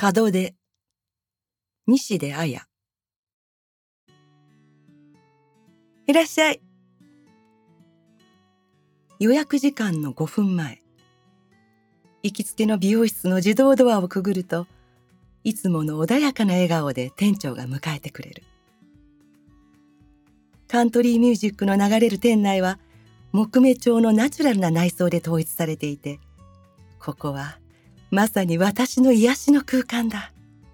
門出、西出彩。いらっしゃい。予約時間の5分前、行きつけの美容室の自動ドアをくぐると、いつもの穏やかな笑顔で店長が迎えてくれる。カントリーミュージックの流れる店内は、木目調のナチュラルな内装で統一されていて、ここはまさに私の癒しの空間だ。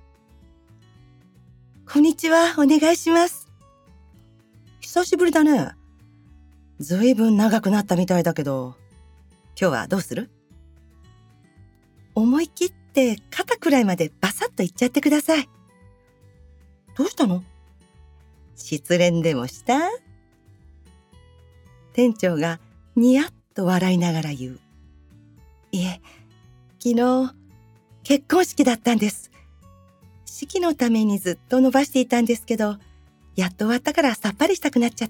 こんにちは、お願いします。久しぶりだね。ずいぶん長くなったみたいだけど、今日はどうする？思い切って肩くらいまでバサッといっちゃってください。どうしたの？失恋でもした？店長がニヤッと笑いながら言う。いえ、昨日結婚式だったんです。式のためにずっと伸ばしていたんですけど、やっと終わったからさっぱりしたくなっちゃって。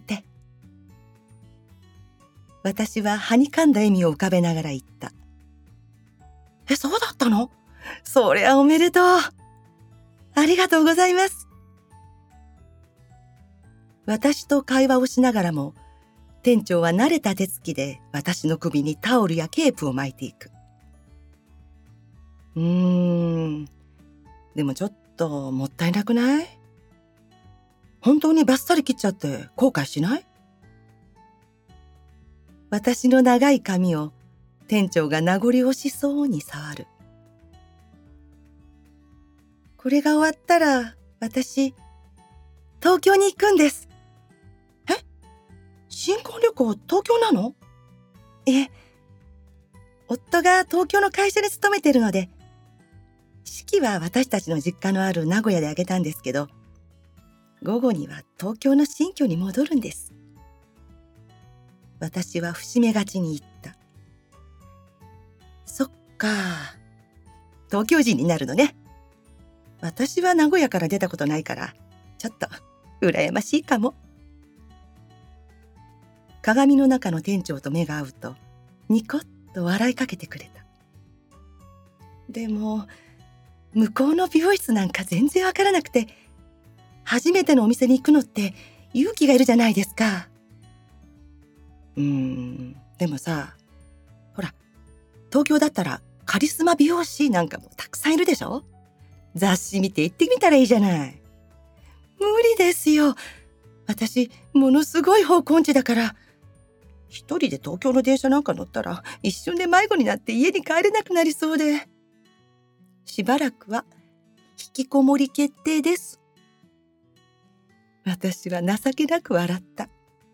私ははにかんだ笑みを浮かべながら言った。そうだったの？そりゃおめでとう。ありがとうございます。私と会話をしながらも、店長は慣れた手つきで私の首にタオルやケープを巻いていく。でもちょっともったいなくない？本当にバッサリ切っちゃって後悔しない？私の長い髪を店長が名残惜しそうに触る。これが終わったら私、東京に行くんです。え？新婚旅行東京なの？夫が東京の会社に勤めてるので、式は私たちの実家のある名古屋で挙げたんですけど、午後には東京の新居に戻るんです。私は伏し目がちに言った。そっか、東京人になるのね。私は名古屋から出たことないから、ちょっと羨ましいかも。鏡の中の店長と目が合うと、ニコッと笑いかけてくれた。でも、向こうの美容室なんか全然わからなくて、初めてのお店に行くのって勇気がいるじゃないですか。でもさ、ほら、東京だったらカリスマ美容師なんかもたくさんいるでしょ？雑誌見て行ってみたらいいじゃない。無理ですよ。私、ものすごい方向音痴だから。一人で東京の電車なんか乗ったら一瞬で迷子になって家に帰れなくなりそうで。しばらくは引きこもり決定です。私は情けなく笑った。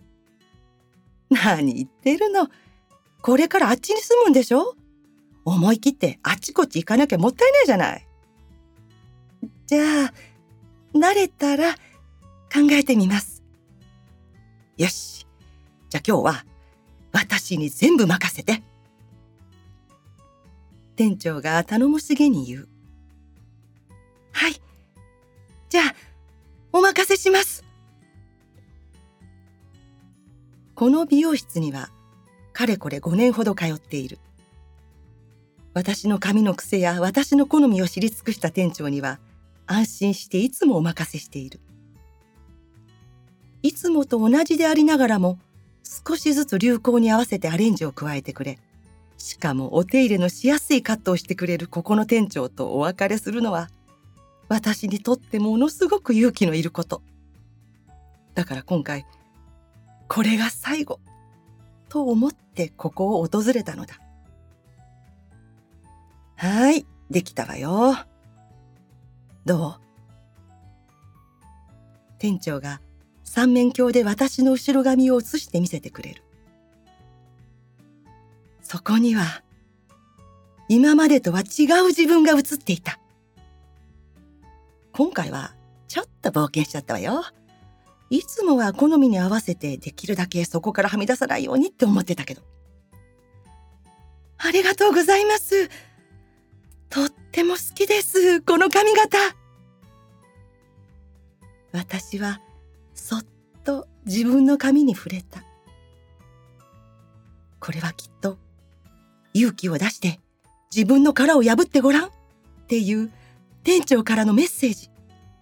何言ってるの。これからあっちに住むんでしょ？思い切ってあっちこっち行かなきゃもったいないじゃない。じゃあ、慣れたら考えてみます。よし。じゃあ今日は私に全部任せて。店長が頼もしげに言う。はい。じゃあ、お任せします。この美容室には、かれこれ5年ほど通っている。私の髪の癖や私の好みを知り尽くした店長には、安心していつもお任せしている。いつもと同じでありながらも、少しずつ流行に合わせてアレンジを加えてくれ、しかもお手入れのしやすいカットをしてくれるここの店長とお別れするのは、私にとってものすごく勇気のいること。だから今回、これが最後、と思ってここを訪れたのだ。はい、できたわよ。どう？店長が三面鏡で私の後ろ髪を映して見せてくれる。そこには、今までとは違う自分が映っていた。今回はちょっと冒険しちゃったわよ。いつもは好みに合わせてできるだけそこからはみ出さないようにって思ってたけど。ありがとうございます。とっても好きです、この髪型。私はそっと自分の髪に触れた。これはきっと勇気を出して自分の殻を破ってごらんっていう店長からのメッセージ。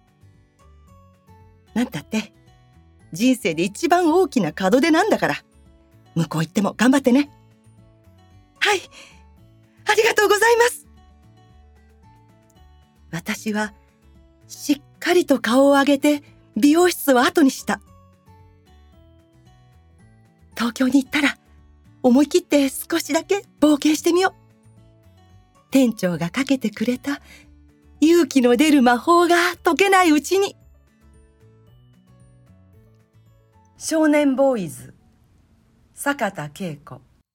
なんたって人生で一番大きな門出なんだから、向こう行っても頑張ってね。はい、ありがとうございます。私はしっかりと顔を上げて美容室を後にした。東京に行ったら思い切って少しだけ冒険してみよう。店長がかけてくれた勇気の出る魔法が解けないうちに。少年ボーイズ、坂田恵子。